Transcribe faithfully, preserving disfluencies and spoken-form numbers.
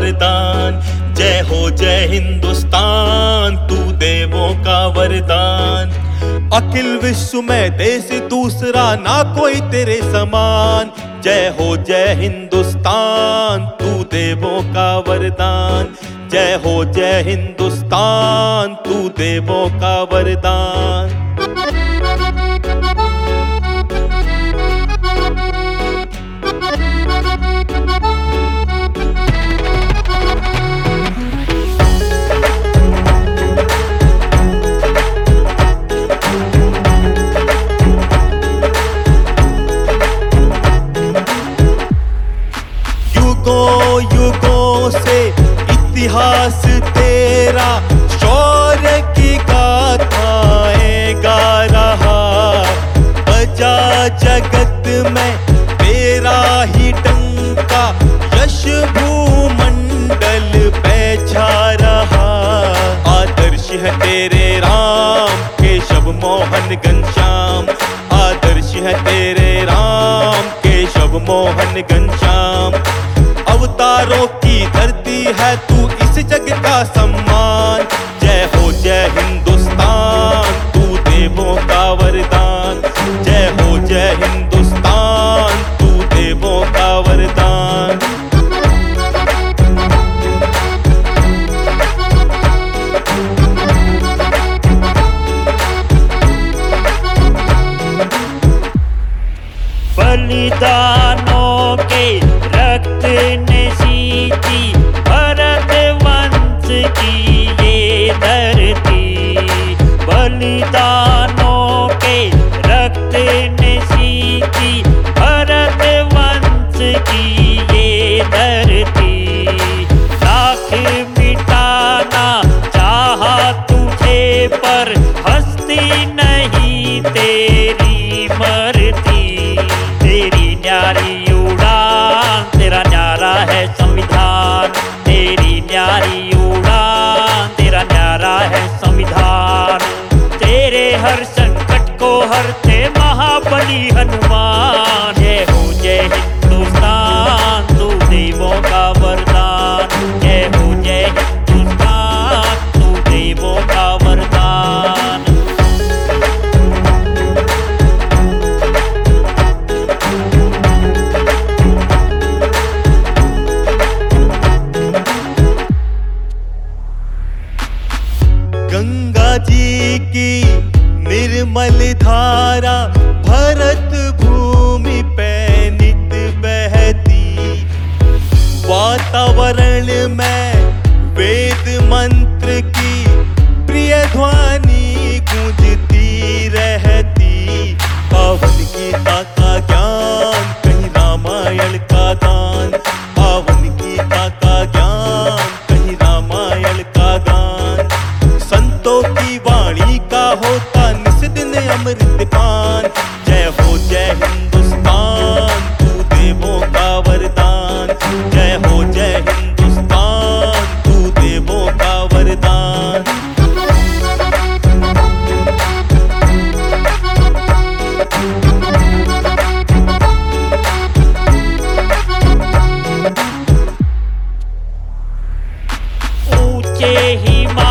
वरदान। जय हो जय हिंदुस्तान, तू देवों का वरदान। अखिल विश्व में देश दूसरा ना कोई तेरे समान। जय हो जय हिंदुस्तान, तू देवों का वरदान। जय हो जय हिंदुस्तान, तू देवों का वरदान। युगों युगों से इतिहास तेरा शौर्य की गाथाएं गा रहा। बजा जगत में तेरा ही डंका, यश भूमंडल पे छा रहा। आदर्श है तेरे राम केशव मोहन घनश्याम। आदर्श है तेरे राम केशव मोहन घनश्याम। अवतारों की धरती है तू इस जग का सम्मान। जय हो जय हिंदुस्तान, तू देवों का वरदान। जय हो जय हिंदुस्तान, तू देवों का वरदान। बलिदानों के रक्त ने सींची भरत वंश की ये धरती। बलिदानों के रक्त ने सींची भरत वंश की ये धरती। लाख मिटाना चाहा तुझे पर हस्ती नहीं तेरी मरती। तेरी न्यारी उड़ान, तेरा न्यारा है संविधान। तेरी न्यारी उड़ान, तेरा न्यारा है संविधान। तेरे हर संकट को हरते महाबली हनुमान। जय हो जय हिंदुस्तान, तू देवों का वरदान। जय हो जय हिंदुस्तान, तू देवों का वरदान। गंगा जी की निर्मल धारा भरत भूमि पे नित बहती। वातावरण में वेद मंत्र की प्रिय ध्वनि गूंजती रहती। पावन गीता का ज्ञान, कहीं रामायण का गान। पावन गीता का ज्ञान, कहीं रामायण का गान। संतों की वाणी का होता निस दिन अमृत पान। जय हो जय हिंदुस्तान, तू देवों का वरदान। जय हो जय हिंदुस्तान, तू देवों का वरदान। ऊंचे हिमा